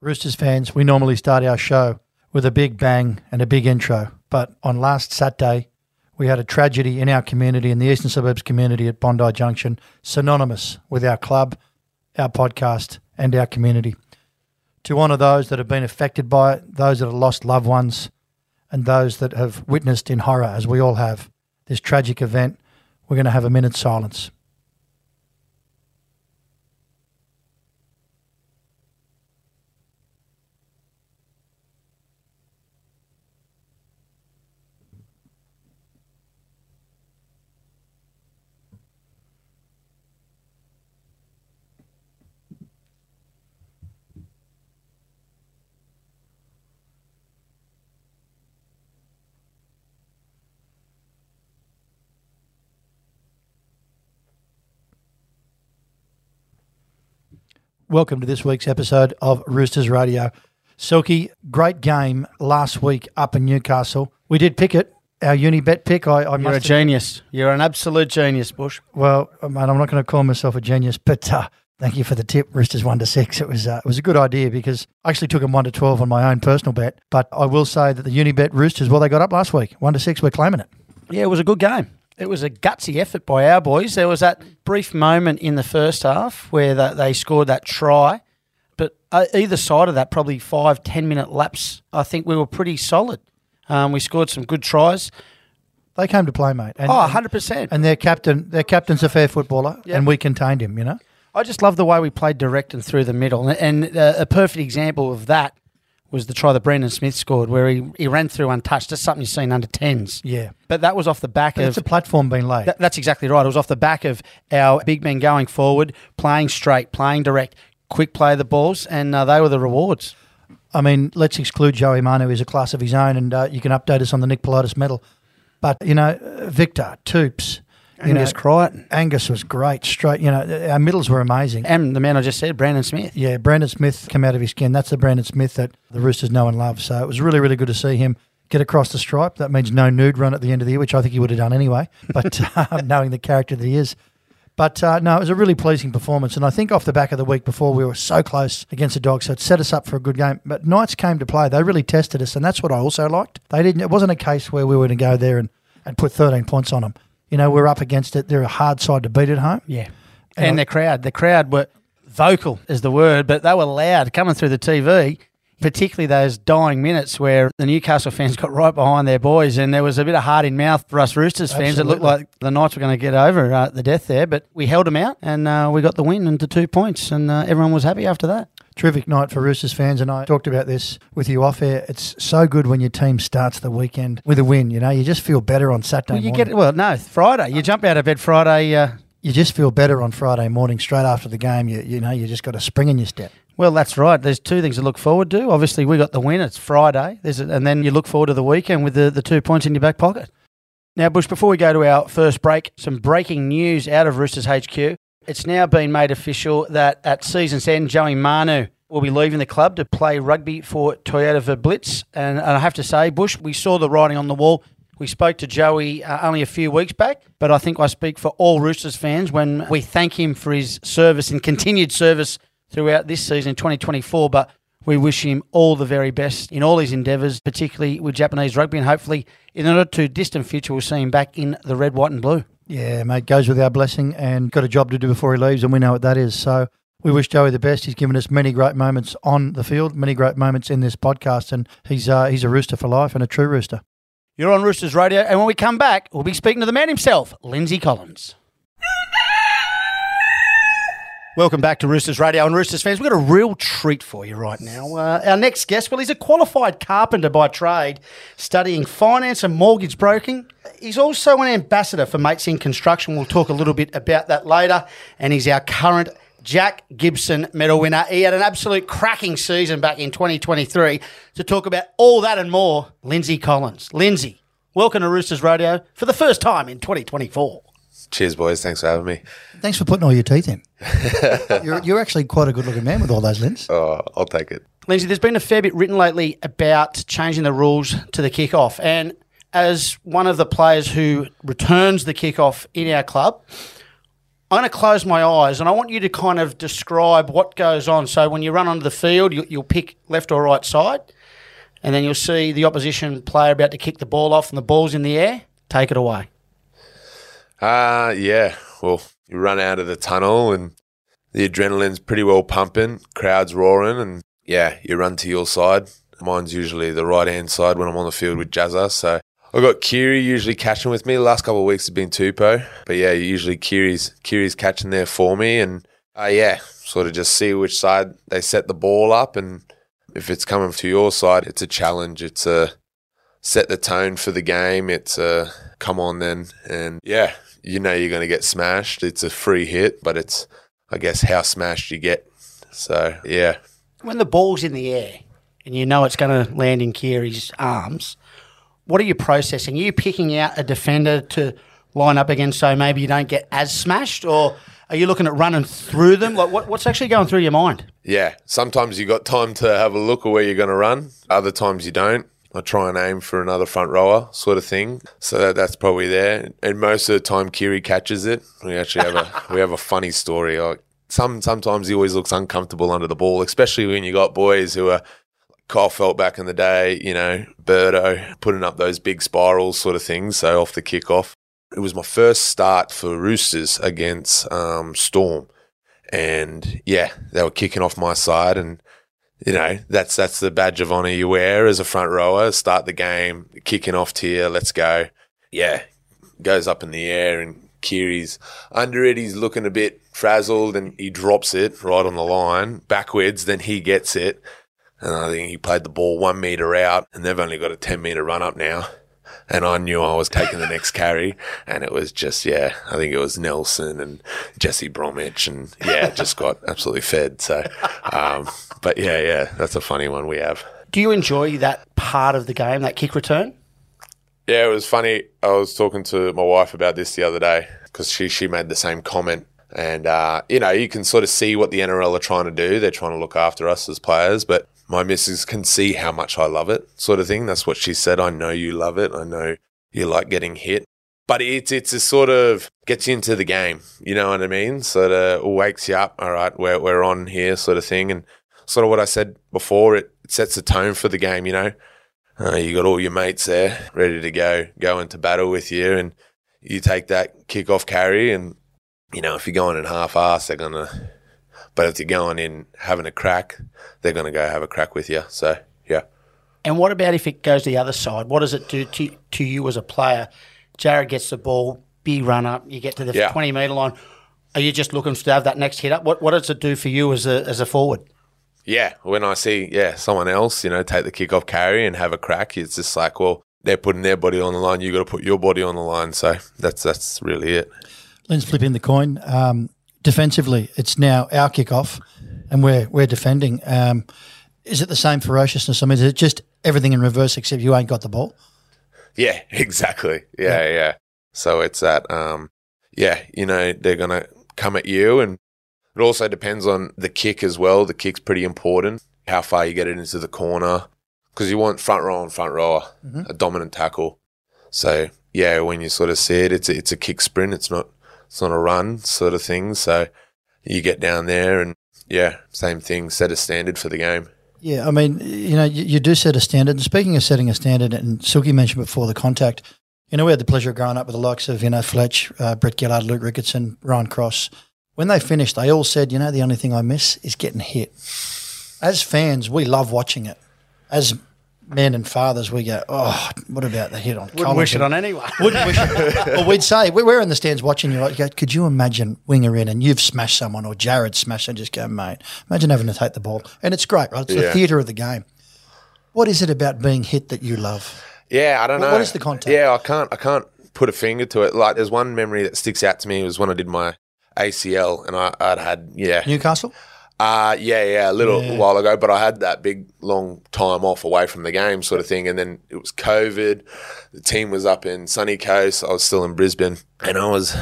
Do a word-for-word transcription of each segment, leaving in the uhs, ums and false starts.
Roosters fans, we normally start our show with a big bang and a big intro. But on last Saturday, we had a tragedy in our community, in the Eastern Suburbs community at Bondi Junction, synonymous with our club, our podcast, and our community. To honour those that have been affected by it, those that have lost loved ones, and those that have witnessed in horror, as we all have, this tragic event, we're going to have a minute's silence. Welcome to this week's episode of Roosters Radio. Silky, great game last week up in Newcastle. We did pick it, our Unibet pick. I, I You're a must genius. You're an absolute genius, Bush. Well, mate, I'm not going to call myself a genius, but uh, thank you for the tip. Roosters one to six. It was uh, it was a good idea because I actually took them one to twelve on my own personal bet. But I will say that the Unibet Roosters, well, they got up last week, one to six. We're claiming it. Yeah, it was a good game. It was a gutsy effort by our boys. There was that brief moment in the first half where they, they scored that try. But uh, either side of that, probably five, ten-minute lapse, I think we were pretty solid. Um, we scored some good tries. They came to play, mate. And, oh, one hundred percent. And their captain, their captain's a fair footballer, Yep. and we contained him, you know? I just love the way we played direct and through the middle. And uh, a perfect example of that was the try that Brandon Smith scored, where he, he ran through untouched. That's something you've seen under tens. Yeah. But that was off the back But of... it's a platform being laid. That, that's exactly right. It was off the back of our big men going forward, playing straight, playing direct, quick play of the balls, and uh, they were the rewards. I mean, let's exclude Joey Manu, who's a class of his own, and uh, you can update us on the Nick Politis medal. But, you know, Victor, Toops, you Angus know, Crichton. Angus was great, straight, you know, our middles were amazing. And the man I just said, Brandon Smith. Yeah, Brandon Smith came out of his skin. That's the Brandon Smith that the Roosters know and love. So it was really, really good to see him get across the stripe. That means no nude run at the end of the year, which I think he would have done anyway, but uh, knowing the character that he is. But uh, no, it was a really pleasing performance. And I think off the back of the week before, we were so close against the Dogs, so it set us up for a good game. But Knights came to play. They really tested us, and that's what I also liked. They didn't. It wasn't a case where we were going to go there and, and put thirteen points on them. You know, we're up against it. They're a hard side to beat at home. Yeah. And And, I- the crowd. The crowd were vocal is the word, but they were loud coming through the T V, particularly those dying minutes where the Newcastle fans got right behind their boys, and there was a bit of heart in mouth for us Roosters fans. It looked Absolutely. like the Knights were going to get over uh, the death there, but we held them out, and uh, we got the win into two points, and uh, everyone was happy after that. Terrific night for Roosters fans, and I talked about this with you off air. It's so good when your team starts the weekend with a win. You know, you just feel better on Saturday Well, you morning. get well, no, Friday. You jump out of bed Friday. Uh, You just feel better on Friday morning straight after the game. You you know, you just got a spring in your step. Well, that's right. There's two things to look forward to. Obviously, we got the win. It's Friday. There's a, and then you look forward to the weekend with the, the two points in your back pocket. Now, Bush, before we go to our first break, some breaking news out of Roosters H Q. It's now been made official that at season's end, Joey Manu will be leaving the club to play rugby for Toyota Verblitz. And, and I have to say, Bush, we saw the writing on the wall. We spoke to Joey uh, only a few weeks back, but I think I speak for all Roosters fans when we thank him for his service and continued service throughout this season, twenty twenty-four, but we wish him all the very best in all his endeavours, particularly with Japanese rugby, and hopefully in the not too distant future we'll see him back in the red, white and blue. Yeah, mate, goes with our blessing and got a job to do before he leaves, and we know what that is. So we wish Joey the best. He's given us many great moments on the field, many great moments in this podcast, and he's uh, he's a Rooster for life and a true Rooster. You're on Roosters Radio, and when we come back, we'll be speaking to the man himself, Lindsay Collins. Welcome back to Roosters Radio and Roosters fans. We've got a real treat for you right now. Uh, our next guest, well, he's a qualified carpenter by trade, studying finance and mortgage broking. He's also an ambassador for Mates in Construction. We'll talk a little bit about that later. And he's our current Jack Gibson medal winner. He had an absolute cracking season back in twenty twenty-three. To talk about all that and more, Lindsay Collins. Lindsay, welcome to Roosters Radio for the first time in twenty twenty-four. Cheers, boys. Thanks for having me. Thanks for putting all your teeth in. you're, you're actually quite a good-looking man with all those limbs. Oh, I'll take it. Lindsay, there's been a fair bit written lately about changing the rules to the kickoff. And as one of the players who returns the kickoff in our club, I'm going to close my eyes and I want you to kind of describe what goes on. So when you run onto the field, you, you'll pick left or right side, and then you'll see the opposition player about to kick the ball off and the ball's in the air. Take it away. Uh, yeah. Well, you run out of the tunnel and the adrenaline's pretty well pumping, crowd's roaring, and yeah, you run to your side. Mine's usually the right-hand side when I'm on the field with Jazza, so I've got Kiri usually catching with me. The last couple of weeks have been Tupou. But yeah, usually Kiri's, Kiri's catching there for me. And uh, yeah, sort of just see which side they set the ball up. And if it's coming to your side, it's a challenge. It's a set the tone for the game. It's a come on then. And yeah, you know you're going to get smashed. It's a free hit, but it's, I guess, how smashed you get. So yeah. When the ball's in the air and you know it's going to land in Kiri's arms, what are you processing? Are you picking out a defender to line up against so maybe you don't get as smashed, or are you looking at running through them? Like what, what's actually going through your mind? Yeah, sometimes you got time to have a look at where you're going to run. Other times you don't. I try and aim for another front rower sort of thing. So that, that's probably there. And most of the time Kiri catches it. We actually have a we have a funny story. Like some sometimes he always looks uncomfortable under the ball, especially when you got boys who are Kyle Felt back in the day, you know, Birdo, putting up those big spirals sort of things, so off the kickoff. It was my first start for Roosters against um, Storm. And, yeah, they were kicking off my side. And, you know, that's that's the badge of honour you wear as a front rower. Start the game, kicking off tier, let's go. Yeah, goes up in the air and Kiri's under it. He's looking a bit frazzled and he drops it right on the line backwards. Then he gets it. And I think he played the ball one metre out, and they've only got a ten metre run up now. And I knew I was taking the next carry, and it was just, yeah, I think it was Nelson and Jesse Bromwich, and yeah, just got absolutely fed. So, um, but yeah, yeah, that's a funny one we have. Do you enjoy that part of the game, that kick return? Yeah, it was funny. I was talking to my wife about this the other day because she, she made the same comment. And, uh, you know, you can sort of see what the N R L are trying to do. They're trying to look after us as players, but my missus can see how much I love it, sort of thing. That's what she said. I know you love it. I know you like getting hit. But it's it's a sort of gets you into the game, you know what I mean? Sort of wakes you up, all right, we're, we're on here sort of thing. And sort of what I said before, it, it sets the tone for the game, you know. Uh, you got all your mates there ready to go, go into battle with you, and you take that kick-off carry and, you know, if you're going in half-ass, they're going to – but if you're going in having a crack, they're going to go have a crack with you. So, yeah. And what about if it goes the other side? What does it do to, to you as a player? Jared gets the ball, big run up, you get to the yeah. twenty metre line. Are you just looking to have that next hit up? What What does it do for you as a as a forward? Yeah, when I see, yeah, someone else, you know, take the kick-off carry and have a crack, it's just like, well, they're putting their body on the line, you got to put your body on the line. So that's that's really it. Lynn's flipping the coin. Um, defensively, it's now our kickoff, and we're we're defending. Um, is it the same ferociousness? I mean, is it just everything in reverse except you ain't got the ball? Yeah, exactly. Yeah, yeah. yeah. So it's that, um, yeah, you know, they're going to come at you, and it also depends on the kick as well. The kick's pretty important, how far you get it into the corner, because you want front row and front rower, mm-hmm. a dominant tackle. So, yeah, when you sort of see it, it's a, it's a kick sprint. It's not it's not a run sort of thing. So you get down there and, yeah, same thing, set a standard for the game. Yeah, I mean, you know, you, you do set a standard. And speaking of setting a standard, and Silky mentioned before the contact, you know, we had the pleasure of growing up with the likes of, you know, Fletch, uh, Brett Gillard, Luke Ricketson, Ryan Cross. When they finished, they all said, you know, the only thing I miss is getting hit. As fans, we love watching it. As men and fathers, we go, oh, what about the hit on Collingwood? Wouldn't wish it on anyone. Wouldn't wish it. Well, we'd say, we're in the stands watching you, like, go, could you imagine winger in and you've smashed someone, or Jared smashed and just go, mate, imagine having to take the ball. And it's great, right? It's yeah. the theatre of the game. What is it about being hit that you love? Yeah, I don't what, know. What is the contact? Yeah, I can't I can't put a finger to it. Like, there's one memory that sticks out to me was when I did my A C L, and I, I'd had, yeah. Newcastle? Uh, yeah, yeah, a little yeah. while ago, but I had that big, long time off away from the game sort of thing, and then it was COVID. The team was up in Sunny Coast. I was still in Brisbane, and I was,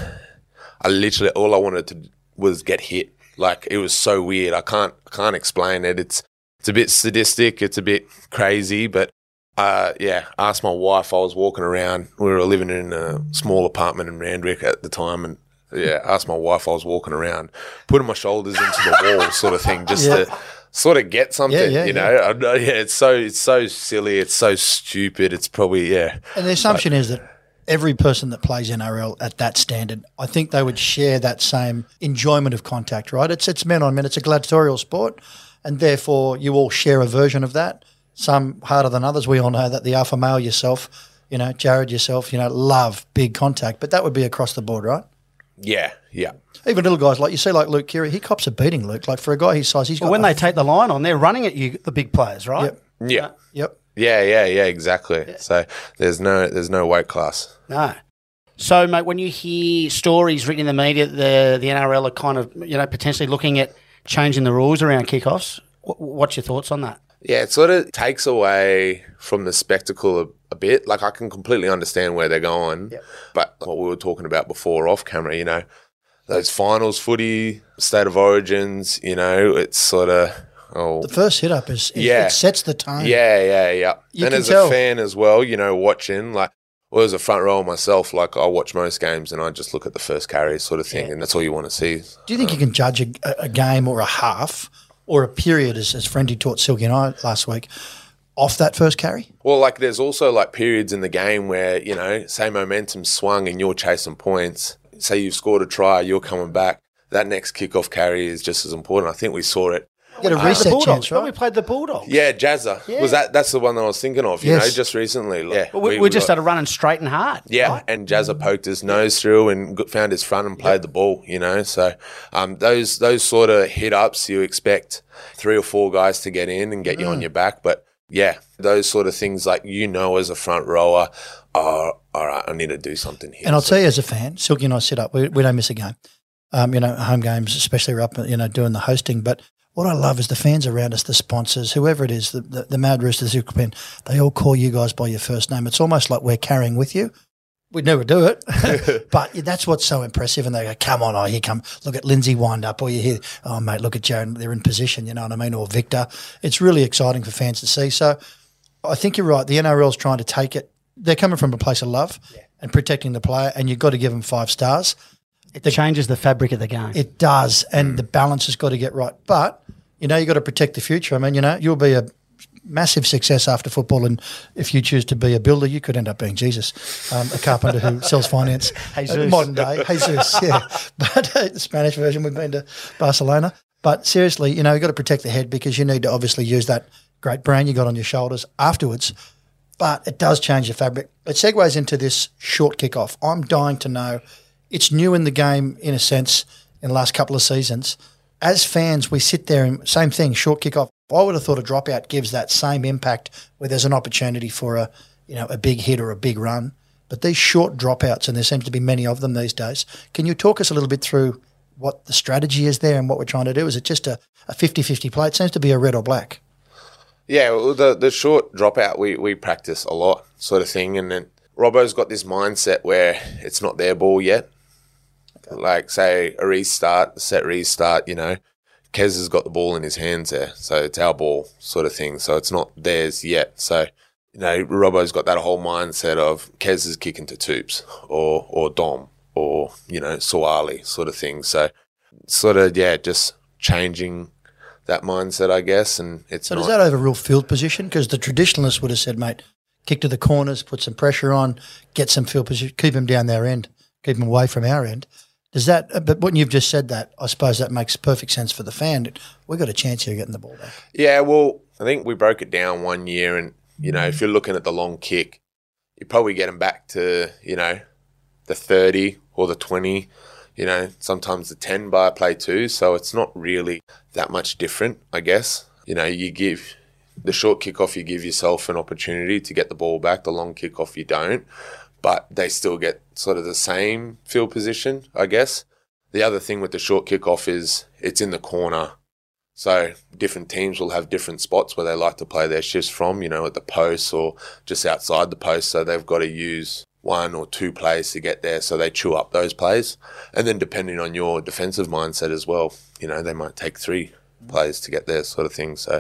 I literally, all I wanted to was get hit. Like, it was so weird. I can't, I can't explain it. It's, it's a bit sadistic. It's a bit crazy, but Uh, yeah, asked my wife. I was walking around. We were living in a small apartment in Randwick at the time, and Yeah, asked my wife. I was walking around, putting my shoulders into the wall, sort of thing, just Yeah. to sort of get something. Yeah, yeah, you know, I know, yeah. It's so it's so silly. It's so stupid. It's probably yeah. And the assumption is that every person that plays N R L at that standard, I think they would share that same enjoyment of contact, right? It's it's men on men. It's a gladiatorial sport, and therefore you all share a version of that. Some harder than others. We all know that the alpha male yourself, you know, Jared yourself, you know, love big contact, but that would be across the board, right? Yeah, yeah. Even little guys like you see, like Luke Keary, he cops a beating. Luke, like for a guy his size, he's got Well, when the- they take the line on, they're running at you, the big players, right? Yep. Yeah. Yep. Yeah, yeah, yeah, exactly. So there's no there's no weight class. No. So, mate, when you hear stories written in the media that the, the N R L are kind of, you know, potentially looking at changing the rules around kickoffs, wh- what's your thoughts on that? Yeah, it sort of takes away from the spectacle a, a bit. Like, I can completely understand where they're going, Yep. but what we were talking about before off camera, you know, those finals footy, state of origins, you know, it's sort of, oh, The first hit up is, is Yeah. it sets the tone. yeah, yeah, yeah. You and can as tell. a fan as well, you know, watching, like, well, as a front row myself, like, I watch most games and I just look at the first carry sort of thing, Yeah. and that's all you want to see. Do you think you can judge a, a game or a half or a period, as, as Friendy taught Silky and I last week, off that first carry? Well, like there's also like periods in the game where, you know, say momentum swung and you're chasing points. Say you've scored a try, you're coming back. That next kickoff carry is just as important. I think we saw it. Get a We played the reset Bulldogs, chance, right? We right? played the Bulldogs. Yeah, Jazza. Yeah. Was that that's the one that I was thinking of, you Yes. know, just recently. Yeah. But we, we, just started running straight and hard. Yeah, right? and Jazza poked his nose through and got, found his front and played the ball, you know. So um, those those sort of hit ups, you expect three or four guys to get in and get you Mm. on your back. But yeah, those sort of things, like, you know, as a front rower, are all right, I need to do something here. And I'll tell you, as a fan, Silky and I sit up. We, we don't miss a game. Um, you know, home games, especially we're up, you know, doing the hosting. But what I love is the fans around us, the sponsors, whoever it is, the, the, the Mad Roosters, the Superpen, they all call you guys by your first name. It's almost like we're carrying with you. We'd never do it, but that's what's so impressive. And they go, come on, oh, here come, look at Lindsay wind up, or you hear, oh, mate, look at Jared, they're in position, you know what I mean, or Victor. It's really exciting for fans to see. So I think you're right. The N R L's trying to take it. They're coming from a place of love and protecting the player, and you've got to give them five stars. It changes the fabric of the game. It does, and the balance has got to get right. But, you know, you've got to protect the future. I mean, you know, you'll be a massive success after football, and if you choose to be a builder, you could end up being Jesus, um, a carpenter who sells finance. Jesus. Uh, modern day, Jesus, yeah. But uh, the Spanish version, we've been to Barcelona. But seriously, you know, you've got to protect the head, because you need to obviously use that great brain you got on your shoulders afterwards. But it does change the fabric. It segues into this short kickoff. I'm dying to know. It's new in the game, in a sense, in the last couple of seasons. As fans, we sit there and same thing, short kickoff. I would have thought a dropout gives that same impact where there's an opportunity for a, you know, a big hit or a big run. But these short dropouts, and there seems to be many of them these days, can you talk us a little bit through what the strategy is there and what we're trying to do? Is it just a, a fifty-fifty play? It seems to be a red or black. Yeah, well, the the short dropout we, we practice a lot, sort of thing. And then Robbo's got this mindset where it's not their ball yet. Okay. Like, say, a restart, a set restart, you know, Kez has got the ball in his hands there. So it's our ball, sort of thing. So it's not theirs yet. So, you know, Robbo's got that whole mindset of Kez is kicking to Toops or, or Dom or, you know, Suwali, sort of thing. So, sort of, yeah, just changing that mindset, I guess. And it's So not, does that overrule field position? Because the traditionalists would have said, mate, kick to the corners, put some pressure on, get some field position, keep them down their end, keep them away from our end. Does that? But when you've just said that, I suppose that makes perfect sense for the fan. We've got a chance here of getting the ball back. Yeah, well, I think we broke it down one year, and, you know, if you're looking at the long kick, you probably get them back to, you know, the thirty or the twenty, you know, sometimes the ten bar play too. So it's not really that much different, I guess. You know, you give the short kickoff, you give yourself an opportunity to get the ball back. The long kickoff, you don't. But they still get sort of the same field position, I guess. The other thing with the short kickoff is it's in the corner. So different teams will have different spots where they like to play their shifts from, you know, at the post or just outside the post. So they've got to use one or two plays to get there. So they chew up those plays. And then depending on your defensive mindset as well, you know, they might take three plays to get there, sort of thing. So,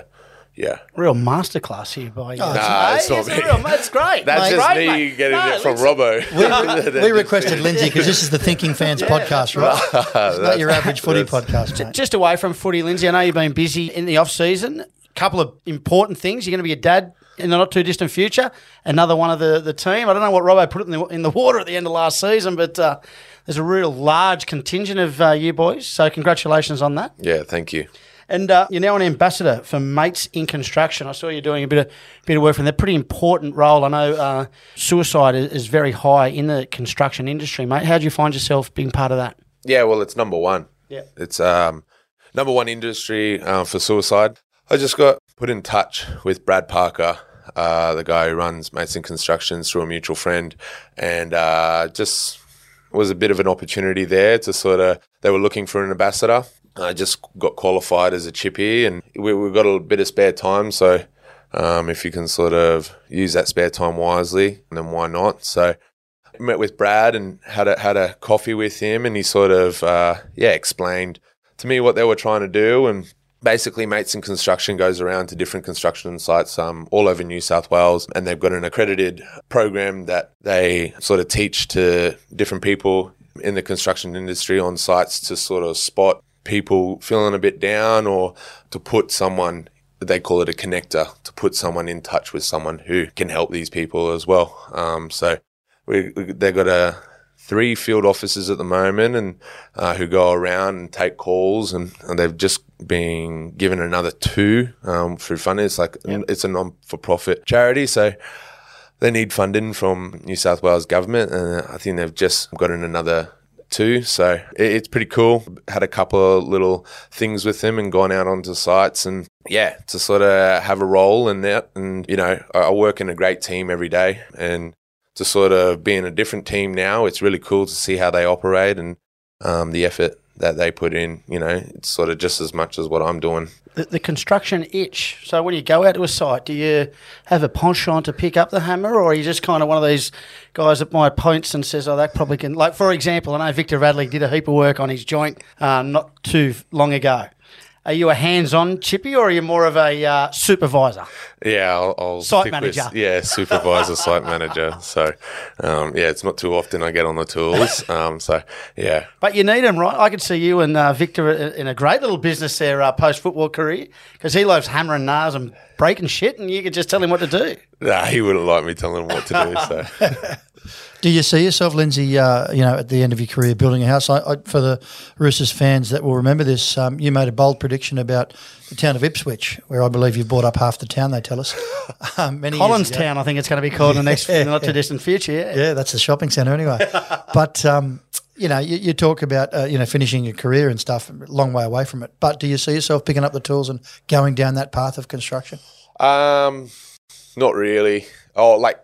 Yeah. Real masterclass here by you. Oh, Nah, it's not it's, a me. real, it's great. That's mate. just Great, me mate. getting No, it from listen, Robbo. We, we requested Lindsay because this is the Thinking Fans podcast, right? It's not your average footy podcast, mate. Just away from footy, Lindsay, I know you've been busy in the off-season. A couple of important things. You're going to be a dad in the not-too-distant future. Another one of the, the team. I don't know what Robbo put in the, in the water at the end of last season, but uh, there's a real large contingent of uh, you boys, so congratulations on that. Yeah, thank you. And uh, you're now an ambassador for Mates in Construction. I saw you doing a bit of bit of work for them. They're a pretty important role. I know uh, suicide is, is very high in the construction industry, mate. How do you find yourself being part of that? Yeah, well, it's number one. Yeah. It's um, number one industry uh, for suicide. I just got put in touch with Brad Parker, uh, the guy who runs Mates in Construction, through a mutual friend, and uh, just was a bit of an opportunity there to sort of, they were looking for an ambassador. I just got qualified as a chippy, and we, we've got a bit of spare time, so um, if you can sort of use that spare time wisely, then why not? So I met with Brad and had a, had a coffee with him, and he sort of, uh, yeah, explained to me what they were trying to do. And basically, Mates in Construction goes around to different construction sites um, all over New South Wales, and they've got an accredited program that they sort of teach to different people in the construction industry on sites to sort of spot people feeling a bit down, or to put someone, they call it a connector, to put someone in touch with someone who can help these people as well. Um, so we, we they've got a three field officers at the moment, and uh, who go around and take calls, and, and they've just been given another two um, through funding. It's like yep. It's a non-for-profit charity, so they need funding from New South Wales government, and I think they've just gotten another two, so it, it's pretty cool. Had a couple of little things with them and gone out onto sites, and yeah, to sort of have a role in that. And you know, I, I work in a great team every day, and to sort of be in a different team now, it's really cool to see how they operate and um, the effort that they put in. You know, it's sort of just as much as what I'm doing. The, the construction itch. So when you go out to a site, do you have a penchant to pick up the hammer, or are you just kind of one of these guys that might points and says, oh, that probably can... Like, for example, I know Victor Radley did a heap of work on his joint uh, not too long ago. Are you a hands-on chippy, or are you more of a uh, supervisor? Yeah, I'll, I'll site stick manager. With, yeah, supervisor, site manager. So, um, yeah, it's not too often I get on the tools. Um, so, yeah. But you need them, right? I could see you and uh, Victor in a great little business there, uh, post-football career, because he loves hammering nails and breaking shit, and you could just tell him what to do. Nah, he wouldn't like me telling him what to do. So. Do you see yourself, Lindsay, uh, you know, at the end of your career building a house? I, I, for the Roosters fans that will remember this, um, you made a bold prediction about the town of Ipswich, where I believe you've bought up half the town, they tell us. Um, many Collins Town, I think it's going to be called in the next yeah. not too distant future. Yeah, yeah, that's the shopping centre anyway. But, um, you know, you, you talk about, uh, you know, finishing your career and stuff, a long way away from it. But do you see yourself picking up the tools and going down that path of construction? Um, not really. Oh, like,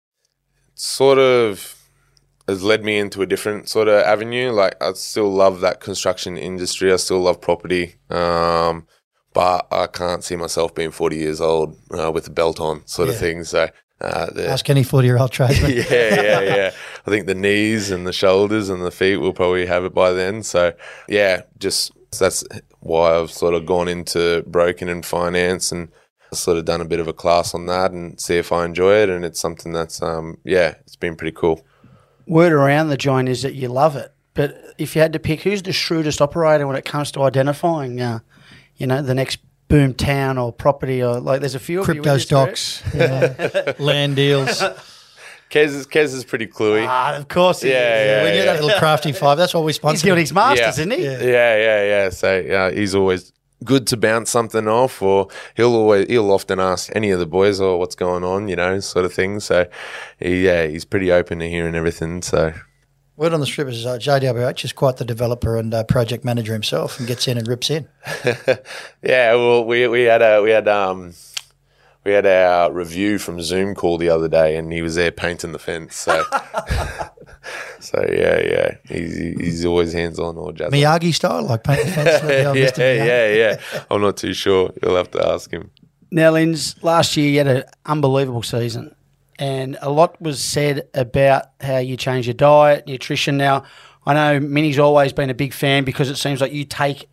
sort of has led me into a different sort of avenue. Like, I still love that construction industry. I still love property. Um, but I can't see myself being forty years old uh, with a belt on sort yeah. of thing. So, uh, the, ask any forty-year-old tradesman. yeah, yeah, yeah. I think the knees and the shoulders and the feet will probably have it by then. So, yeah, just that's why I've sort of gone into broking and finance, and sort of done a bit of a class on that and see if I enjoy it. And it's something that's, um, yeah, it's been pretty cool. Word around the joint is that you love it. But if you had to pick, who's the shrewdest operator when it comes to identifying, uh, you know, the next boom town or property, or like there's a few crypto of you stocks, you know, land deals. Kez is, Kez is pretty cluey. Ah, of course he Yeah, is. yeah, we knew yeah. that little crafty five. That's what we He's sponsored. doing his masters, Yeah. isn't he? Yeah. Yeah, yeah, yeah. So yeah, he's always good to bounce something off, or he'll always he'll often ask any of the boys, "Oh, what's going on?" You know, sort of thing. So he, yeah, he's pretty open to hearing everything. So Word on the strip is uh, J W H is quite the developer and uh, project manager himself, and gets in and rips in. yeah, well, we we had a we had um we had our review from Zoom call the other day, and he was there painting the fence. So so yeah, yeah, he's he's always hands on or jazz. Miyagi style, like paint the fence. Like the old yeah, Mister Miyagi. yeah, yeah. I'm not too sure. You'll have to ask him. Now, Linz, last year you had an unbelievable season, and a lot was said about how you change your diet, nutrition. Now, I know Minnie's always been a big fan because it seems like you take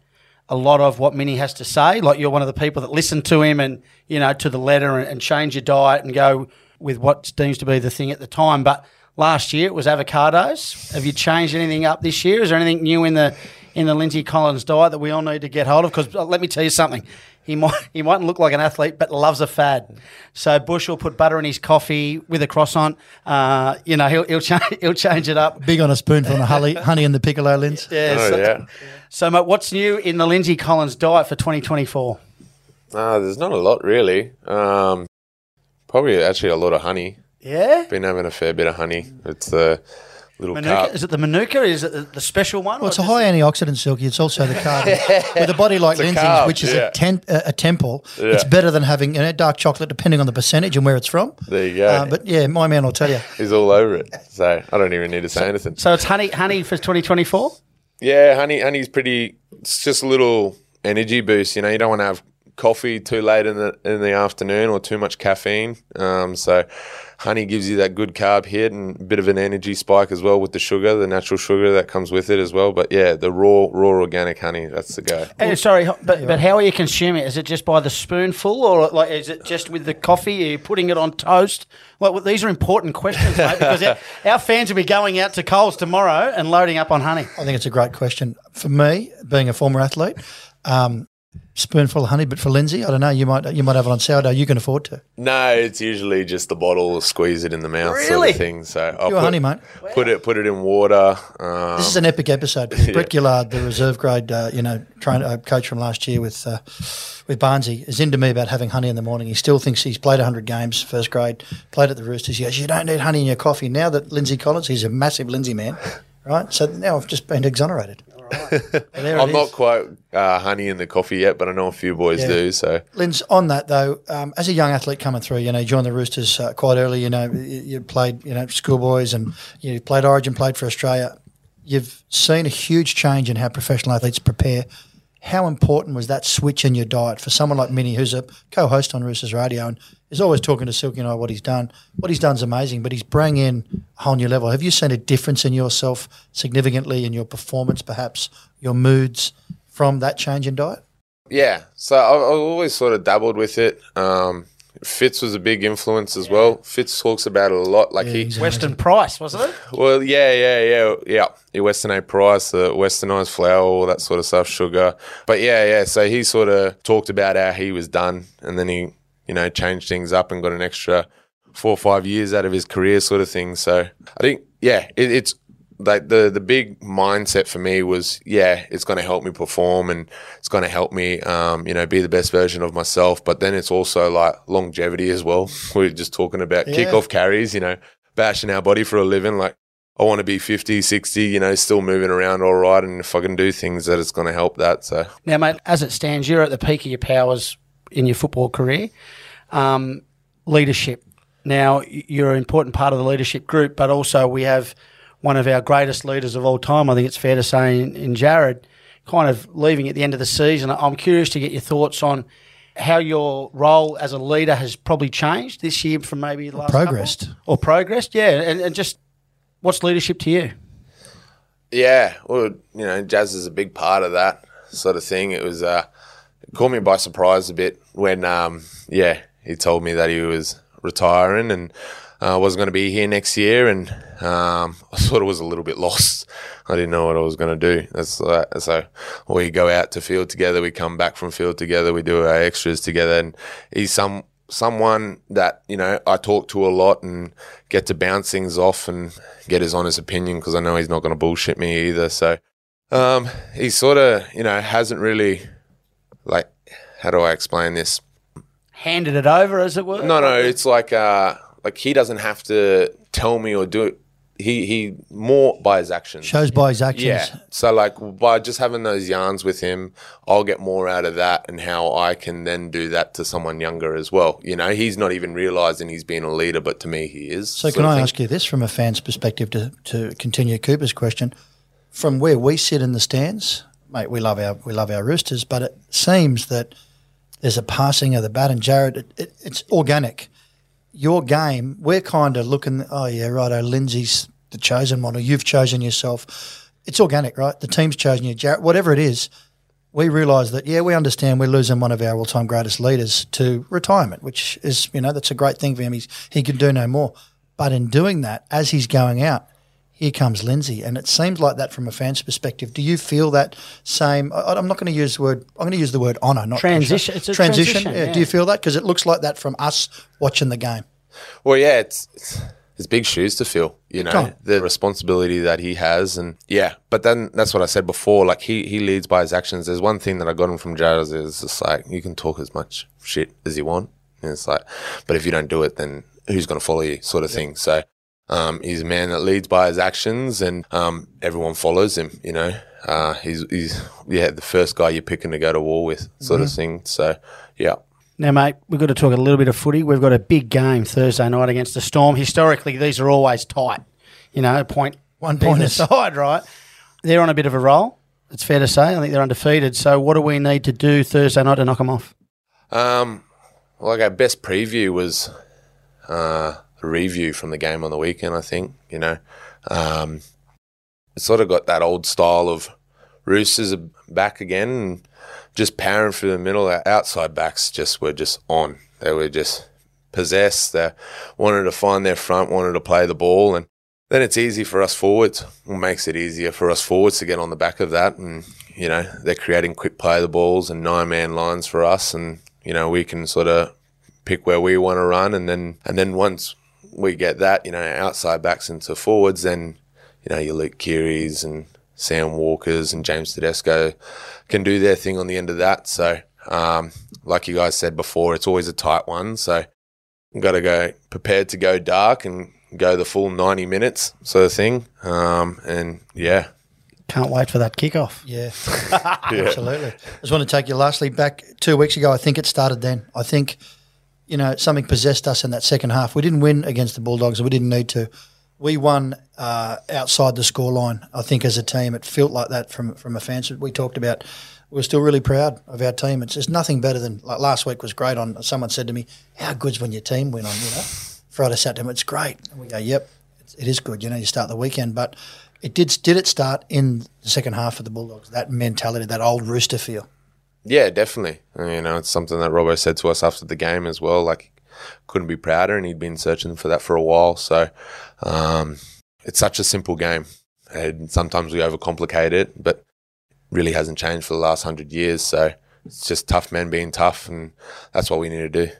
a lot of what Minnie has to say. Like you're one of the people that listen to him and, you know, to the letter and, and change your diet and go with what seems to be the thing at the time. But last year it was avocados. Have you changed anything up this year? Is there anything new in the in the Lindsay Collins diet that we all need to get hold of? Because uh, let me tell you something. He might he mightn't look like an athlete, but loves a fad. So Bush will put butter in his coffee with a croissant. Uh, you know, he'll he'll change he'll change it up. Big on a spoonful of honey, honey in the piccolo, Linz. Yeah. Oh, so, yeah. so mate, what's new in the Lindsay Collins diet for twenty twenty-four? Uh, there's not a lot really. Um, probably actually a lot of honey. Yeah. Been having a fair bit of honey. It's the little Manuka? carb. Is it the Manuka? Is it the, the special one? Well, it's or a just- high antioxidant, Silky. It's also the carb. With a body like It's a Lindsay's, carb, which is yeah. a, ten, a, a temple, Yeah. it's better than having you know, dark chocolate, depending on the percentage and where it's from. There you go. Uh, but yeah, my man will tell you. He's all over it. So I don't even need to say anything. So it's honey honey for twenty twenty-four? Yeah, honey. Honey's pretty. It's just a little energy boost. You know, you don't want to have coffee too late in the in the afternoon or too much caffeine. Um, so honey gives you that good carb hit and a bit of an energy spike as well with the sugar, the natural sugar that comes with it as well. But yeah, the raw raw organic honey, that's the go. Hey, sorry, but but how are you consuming it? Is it just by the spoonful, or like is it just with the coffee? Are you putting it on toast? Well, well, these are important questions, mate, because our, our fans will be going out to Coles tomorrow and loading up on honey. I think it's a great question. For me, being a former athlete, um, spoonful of honey, but for Lindsay, I don't know, you might you might have it on sourdough. You can afford to. No, it's usually just the bottle, squeeze it in the mouth, sort Really? of thing. So I'll Pure put, honey, mate. put it put it in water. Um, This is an epic episode. Brett Gillard, the reserve grade, uh, you know, train, uh, coach from last year with uh, with Barnesy, is into me about having honey in the morning. He still thinks he's played one hundred games, first grade, played at the Roosters. He goes, you don't need honey in your coffee. Now that Lindsay Collins, he's a massive Lindsay man, right? So now I've just been exonerated. There it I'm not is. quite uh, honey in the coffee yet, but I know a few boys Yeah. do. So Linz, on that though, um, as a young athlete coming through, you know, you joined the Roosters uh, quite early. You know, you, you played, you know, schoolboys, and you played Origin, played for Australia. You've seen a huge change in how professional athletes prepare. How important was that switch in your diet for someone like Minnie, who's a co-host on Roosters Radio and is always talking to Silky and I what he's done? What he's done is amazing, but he's bringing in a whole new level. Have you seen a difference in yourself significantly in your performance, perhaps your moods from that change in diet? yeah, so I, I always sort of dabbled with it. Um, Fitz was a big influence as well. Fitz talks about it a lot. Like Yeah, he, he's Western Price, wasn't it? well, yeah, yeah, yeah, yeah. Your Western Price, the Westernized flour, all that sort of stuff, sugar. But yeah, yeah. So he sort of talked about how he was done, and then he, you know, changed things up and got an extra four or five years out of his career, sort of thing. So I think, yeah, it, it's like the the big mindset for me was, yeah, it's going to help me perform and it's going to help me, um, you know, be the best version of myself. But then it's also like longevity as well. We We're just talking about Yeah. kickoff carries, you know, bashing our body for a living. Like I want to be fifty, sixty, you know, still moving around all right. And if I can do things that it's going to help that. So Now, mate, as it stands, you're at the peak of your powers in your football career. Um, leadership. Now, y- you're an important part of the leadership group, but also we have one of our greatest leaders of all time, I think it's fair to say, in, in Jared, kind of leaving at the end of the season. I'm curious to get your thoughts on how your role as a leader has probably changed this year from maybe the last Progressed. couple? Or progressed, yeah. And, and just what's leadership to you? yeah, well, you know, Jazz is a big part of that sort of thing. It was, uh, it caught me by surprise a bit when, um, yeah, he told me that he was retiring and uh, wasn't going to be here next year. And um, I sort of was a little bit lost. I didn't know what I was going to do. That's uh, so we go out to field together. We come back from field together. We do our extras together. And he's some someone that, you know, I talk to a lot and get to bounce things off and get his honest opinion because I know he's not going to bullshit me either. So um, he sort of, you know, hasn't really, like, how do I explain this? Handed it over, as it were? No, no, it's like uh, like he doesn't have to tell me or do it. He he more by his actions. Shows by his actions. Yeah. So like by just having those yarns with him, I'll get more out of that and how I can then do that to someone younger as well. You know, he's not even realising he's being a leader, but to me he is. So can I ask you this from a fan's perspective to, to continue Cooper's question? From where we sit in the stands, mate, we love our we love our Roosters, but it seems that there's a passing of the bat, and Jared, it, it, it's organic. Your game, we're kind of looking, oh yeah, righto, Lindsay's the chosen one, or you've chosen yourself. It's organic, right? The team's chosen you, Jared, whatever it is. we realised that, yeah, we understand we're losing one of our all-time greatest leaders to retirement, which is, you know, that's a great thing for him. He's, he can do no more. But in doing that, as he's going out, here comes Lindsay. And it seems like that from a fan's perspective. Do you feel that same – I'm not going to use the word – I'm going to use the word honour, not transition. Pressure. It's a transition. transition, yeah. yeah. Do you feel that? Because it looks like that from us watching the game. Well, yeah, it's, it's it's big shoes to fill, you know, Come. the responsibility that he has. And yeah, but then that's what I said before. Like he, he leads by his actions. There's one thing that I got him from Jared is just like, you can talk as much shit as you want. And it's like, but if you don't do it, then who's going to follow you sort of yeah. thing. So um, he's a man that leads by his actions and um, everyone follows him, you know. Uh, he's, he's, yeah, the first guy you're picking to go to war with sort mm-hmm. of thing. So, yeah. Now, mate, we've got to talk a little bit of footy. We've got a big game Thursday night against the Storm. Historically, these are always tight. You know, a point, one point aside, right? They're on a bit of a roll. It's fair to say. I think they're undefeated. So what do we need to do Thursday night to knock them off? Um, well, like our best preview was uh, a review from the game on the weekend, I think, you know. Um, it's sort of got that old style of Roosters are back again and just powering through the middle. Our outside backs just were just on. They were just possessed. They wanted to find their front, wanted to play the ball. And then it's easy for us forwards. It makes it easier for us forwards to get on the back of that. And, you know, they're creating quick play the balls and nine-man lines for us. And, you know, we can sort of pick where we want to run. And then and then once we get that, you know, outside backs into forwards, then, you know, your Luke Keary's and Sam Walker's and James Tedesco can do their thing on the end of that. So, um, like you guys said before, it's always a tight one. So, you've got to go prepared to go dark and go the full ninety minutes sort of thing. Um, and, yeah. Can't wait for that kickoff. Yeah, yeah. Absolutely. I just want to take you lastly back two weeks ago. I think it started then. I think, you know, something possessed us in that second half. We didn't win against the Bulldogs and we didn't need to. We won uh, outside the scoreline, I think, as a team. It felt like that from from a fan. We talked about we were still really proud of our team. It's just nothing better than, like last week was great. On Someone said to me, how good's when your team win on, you know? Friday, Saturday, it's great. And we go, yep, it's, it is good. You know, you start the weekend. But it did Did it start in the second half of the Bulldogs, that mentality, that old Rooster feel? Yeah, definitely. You know, it's something that Robbo said to us after the game as well, like, couldn't be prouder, and he'd been searching for that for a while. So um, it's such a simple game. And sometimes we overcomplicate it, but really hasn't changed for the last hundred years. So it's just tough men being tough, and that's what we need to do.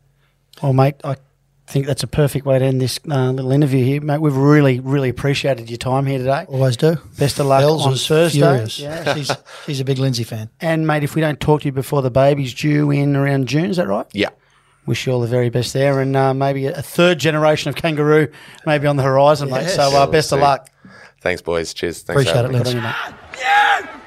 Well, mate, I think that's a perfect way to end this uh, little interview here, mate. We've really, really appreciated your time here today. Always do. Best of luck Bells on was Thursday. Furious. Yeah. she's, she's a big Lindsay fan. And, mate, if we don't talk to you before the baby's due in around June, is that right? Yeah. Wish you all the very best there, and uh, maybe a third generation of kangaroo maybe on the horizon, mate. Yes. So uh, Yeah, best we'll of luck. Thanks, boys. Cheers. Thanks Appreciate for it, having me. Lindsay. Good on you, mate.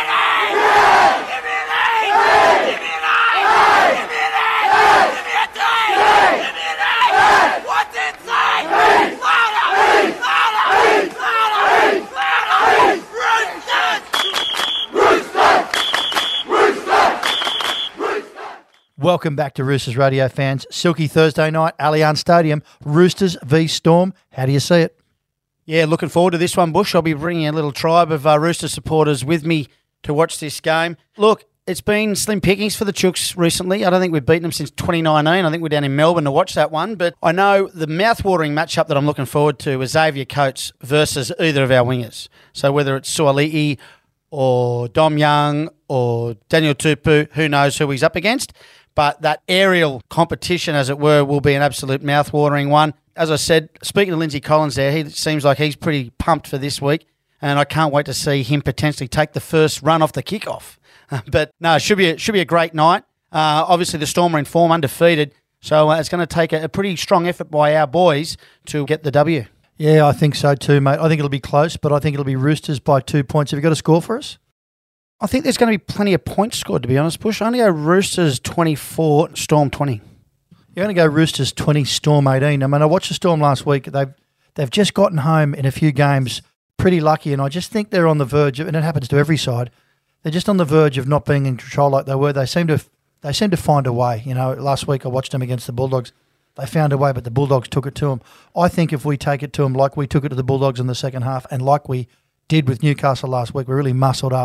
Welcome back to Roosters Radio fans. Silky Thursday night, Allianz Stadium, Roosters v Storm. How do you see it? Yeah, looking forward to this one, Bush. I'll be bringing a little tribe of uh, Rooster supporters with me to watch this game. Look, it's been slim pickings for the Chooks recently. I don't think we've beaten them since twenty nineteen. I think we're down in Melbourne to watch that one. But I know the mouth-watering matchup that I'm looking forward to is Xavier Coates versus either of our wingers. So whether it's Suali'i or Dom Young or Daniel Tupu, who knows who he's up against. But that aerial competition, as it were, will be an absolute mouth-watering one. As I said, speaking to Lindsay Collins there, he seems like he's pretty pumped for this week, and I can't wait to see him potentially take the first run off the kickoff. But no, it should be a, should be a great night. Uh, obviously, the Storm are in form, undefeated, so uh, it's going to take a, a pretty strong effort by our boys to get the W. Yeah, I think so too, mate. I think it'll be close, but I think it'll be Roosters by two points. Have you got a score for us? I think there's going to be plenty of points scored, to be honest, Bush. I'm going to go Roosters twenty-four, Storm twenty. You're going to go Roosters twenty, Storm eighteen. I mean, I watched the Storm last week. They've they've just gotten home in a few games, pretty lucky, and I just think they're on the verge of, and it happens to every side, they're just on the verge of not being in control like they were. They seem to they seem to find a way. You know, last week I watched them against the Bulldogs. They found a way, but the Bulldogs took it to them. I think if we take it to them like we took it to the Bulldogs in the second half, and like we did with Newcastle last week, we really muscled up.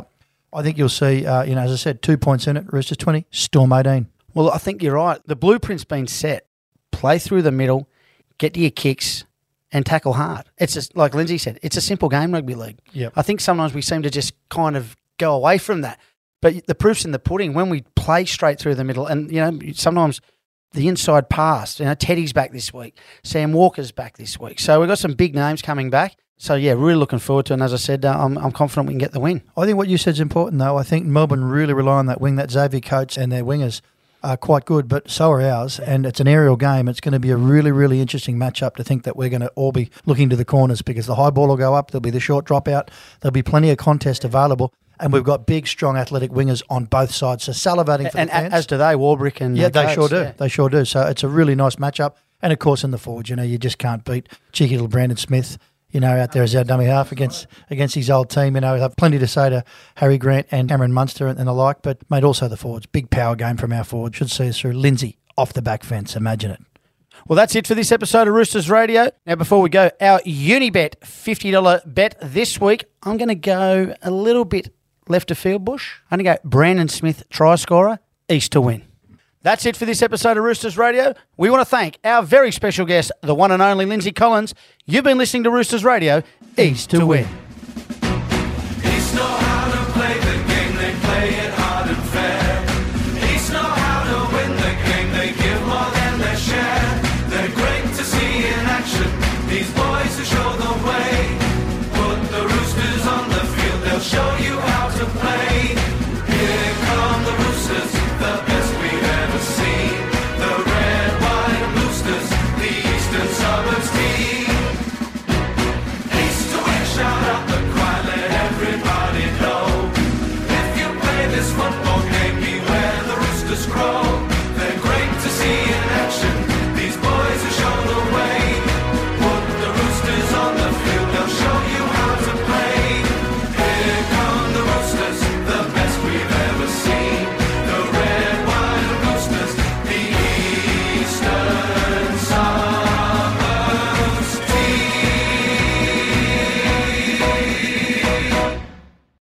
I think you'll see, uh, you know, as I said, two points in it, Roosters twenty, Storm eighteen. Well, I think you're right. The blueprint's been set. Play through the middle, get to your kicks, and tackle hard. It's just, like Lindsay said, it's a simple game, rugby league. Yep. I think sometimes we seem to just kind of go away from that. But the proof's in the pudding when we play straight through the middle. And, you know, sometimes the inside pass, you know, Teddy's back this week. Sam Walker's back this week. So we've got some big names coming back. So, yeah, really looking forward to it. And as I said, uh, I'm, I'm confident we can get the win. I think what you said is important, though. I think Melbourne really rely on that wing, that Xavier Coates and their wingers are quite good, but so are ours. And it's an aerial game. It's going to be a really, really interesting matchup to think that we're going to all be looking to the corners because the high ball will go up. There'll be the short dropout. There'll be plenty of contest available. And we've got big, strong, athletic wingers on both sides. So salivating for and the fans. As do they, Warbrick and Yeah, uh, they Coates, sure do. yeah. They sure do. So it's a really nice matchup. And, of course, in the forwards, you know, you just can't beat cheeky little Brandon Smith, you know, out there as our dummy half against against his old team. You know, have plenty to say to Harry Grant and Cameron Munster and, and the like. But, mate, also the forwards. Big power game from our forwards. Should see us through. Lindsay off the back fence. Imagine it. Well, that's it for this episode of Roosters Radio. Now, before we go, our Unibet fifty dollars bet this week, I'm going to go a little bit left of field, Bush. I'm going to go Brandon Smith, try scorer, East to win. That's it for this episode of Roosters Radio. We want to thank our very special guest, the one and only Lindsay Collins. You've been listening to Roosters Radio, East to win.